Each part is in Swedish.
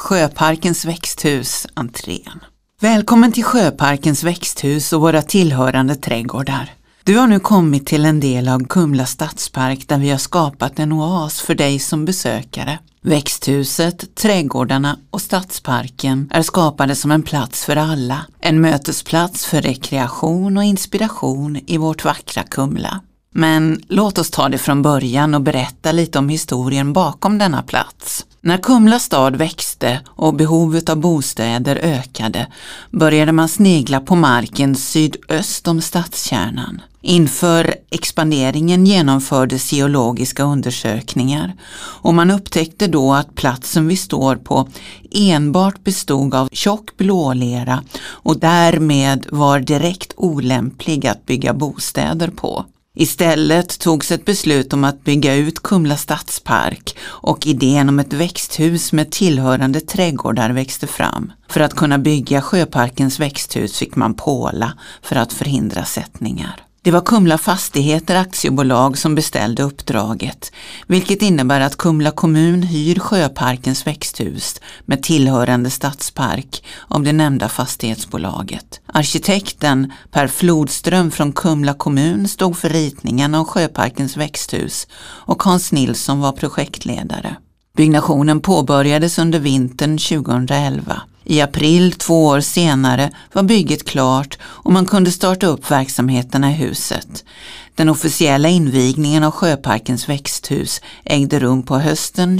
Sjöparkens växthus, entrén. Välkommen till Sjöparkens växthus och våra tillhörande trädgårdar. Du har nu kommit till en del av Kumla stadspark där vi har skapat en oas för dig som besökare. Växthuset, trädgårdarna och stadsparken är skapade som en plats för alla. En mötesplats för rekreation och inspiration i vårt vackra Kumla. Men låt oss ta det från början och berätta lite om historien bakom denna plats. När Kumla stad växte och behovet av bostäder ökade började man snegla på marken sydöst om stadskärnan. Inför expanderingen genomfördes geologiska undersökningar och man upptäckte då att platsen vi står på enbart bestod av tjock blålera och därmed var direkt olämplig att bygga bostäder på. Istället togs ett beslut om att bygga ut Kumla stadspark och idén om ett växthus med tillhörande trädgårdar växte fram. För att kunna bygga Sjöparkens växthus fick man påla för att förhindra sättningar. Det var Kumla Fastigheter aktiebolag som beställde uppdraget, vilket innebär att Kumla kommun hyr Sjöparkens växthus med tillhörande stadspark av det nämnda fastighetsbolaget. Arkitekten Per Flodström från Kumla kommun stod för ritningen av Sjöparkens växthus och Hans Nilsson var projektledare. Byggnationen påbörjades under vintern 2011. I april 2 år senare var bygget klart och man kunde starta upp verksamheterna i huset. Den officiella invigningen av Sjöparkens växthus ägde rum på hösten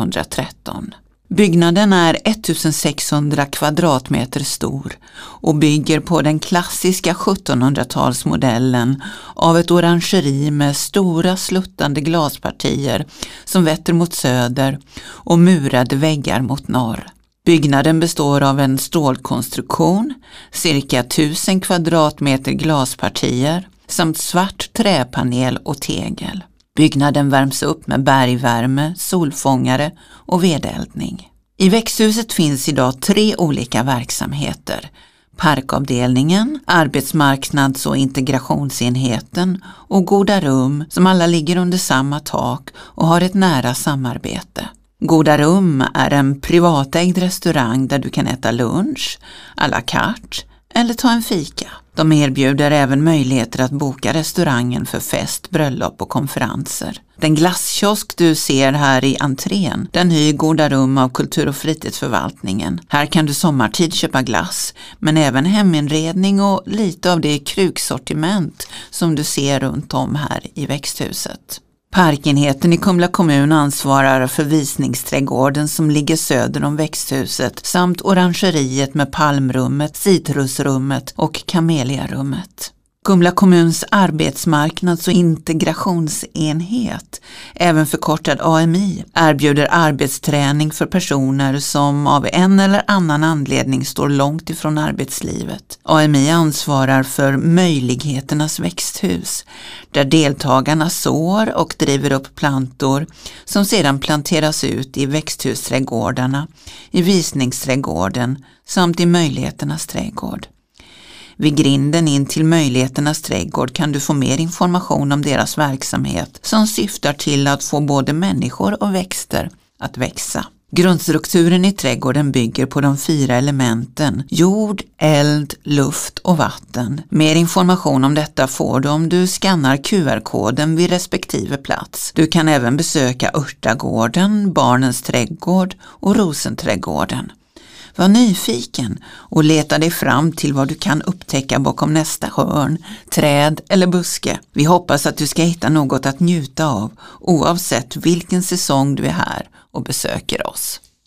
2013. Byggnaden är 1600 kvadratmeter stor och bygger på den klassiska 1700-talsmodellen av ett orangeri med stora sluttande glaspartier som vetter mot söder och murade väggar mot norr. Byggnaden består av en stålkonstruktion, cirka 1000 kvadratmeter glaspartier samt svart träpanel och tegel. Byggnaden värms upp med bergvärme, solfångare och vedeldning. I växthuset finns idag 3 olika verksamheter. Parkavdelningen, arbetsmarknads- och integrationsenheten och Goda rum som alla ligger under samma tak och har ett nära samarbete. Goda rum är en privatägd restaurang där du kan äta lunch, à la carte eller ta en fika. De erbjuder även möjligheter att boka restaurangen för fest, bröllop och konferenser. Den glasskiosk du ser här i entrén, den hyr Goda rum av kultur- och fritidsförvaltningen. Här kan du sommartid köpa glass, men även heminredning och lite av det kruksortiment som du ser runt om här i växthuset. Parkenheten i Kumla kommun ansvarar för visningsträdgården som ligger söder om växthuset samt orangeriet med palmrummet, citrusrummet och kameliarummet. Kumla kommuns arbetsmarknads- och integrationsenhet, även förkortad AMI, erbjuder arbetsträning för personer som av en eller annan anledning står långt ifrån arbetslivet. AMI ansvarar för möjligheternas växthus, där deltagarna sår och driver upp plantor som sedan planteras ut i växthusträdgårdarna, i visningsträdgården samt i möjligheternas trädgård. Vid grinden in till möjligheternas trädgård kan du få mer information om deras verksamhet som syftar till att få både människor och växter att växa. Grundstrukturen i trädgården bygger på de 4 elementen jord, eld, luft och vatten. Mer information om detta får du om du skannar QR-koden vid respektive plats. Du kan även besöka örtagården, barnens trädgård och rosenträdgården. Var nyfiken och leta dig fram till vad du kan upptäcka bakom nästa hörn, träd eller buske. Vi hoppas att du ska hitta något att njuta av oavsett vilken säsong du är här och besöker oss.